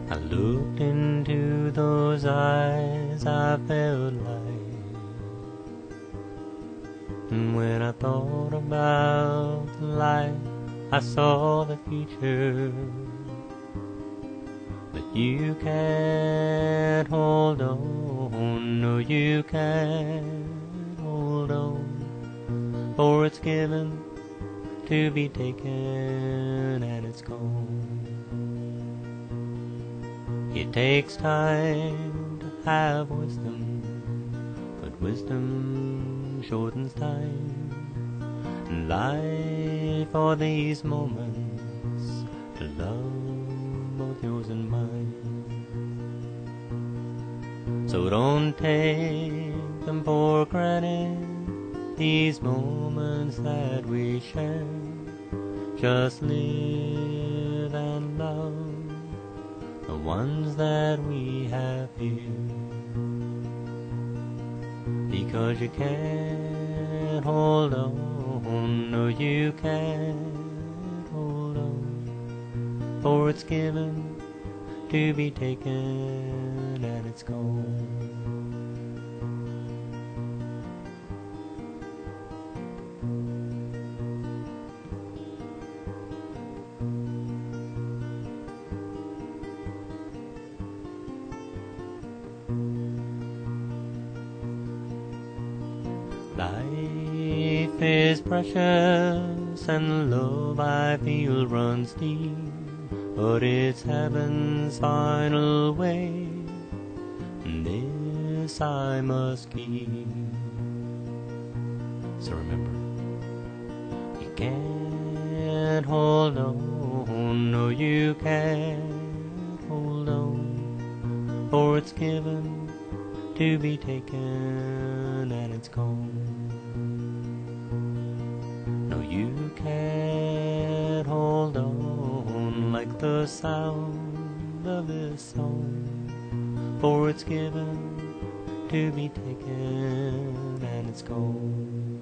I looked into those eyes, I felt like, and when I thought about life, I saw the future. But you can't hold on, no you can't hold on, for it's given to be taken and it's gone. It takes time to have wisdom, but wisdom shortens time, and life for these moments to love both yours and mine. So don't take them for granted, these moments that we share. Just live and love the ones that we have here, because you can't hold on, no you can't hold on, for it's given to be taken and it's gone. Life is precious and love I feel runs deep, but it's heaven's final way, and this I must keep. So remember, you can't hold on, no you can't hold on, for it's given to be taken and it's gone. No, you can't hold on like the sound of this song, for it's given to be taken and it's gone.